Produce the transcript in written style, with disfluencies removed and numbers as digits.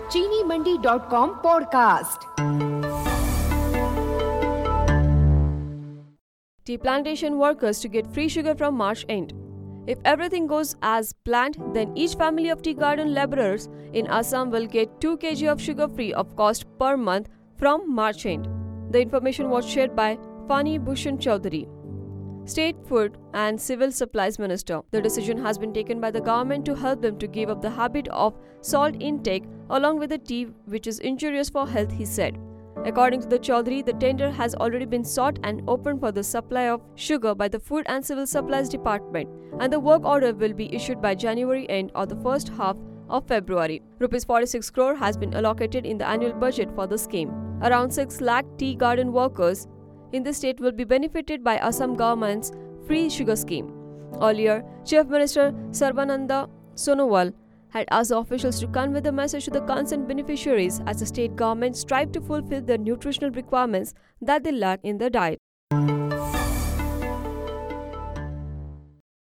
ChiniMandi.com podcast. Tea plantation workers to get free sugar from March end. If everything goes as planned, then each family of tea garden laborers in Assam will get 2 kg of sugar free of cost per month from March end. The information was shared by Fani Bhushan Chaudhary, State Food and Civil Supplies Minister. The decision has been taken by the government to help them to give up the habit of salt intake along with the tea, which is injurious for health, he said. According to the Chaudhary, the tender has already been sought and opened for the supply of sugar by the Food and Civil Supplies Department, and the work order will be issued by January end or the first half of February. Rupees 46 crore has been allocated in the annual budget for the scheme. Around 6 lakh tea garden workers in the state will be benefited by Assam government's free sugar scheme. Earlier, Chief Minister Sarbananda Sonowal had asked the officials to convey the message to the concerned beneficiaries as the state government strive to fulfill the nutritional requirements that they lack in their diet.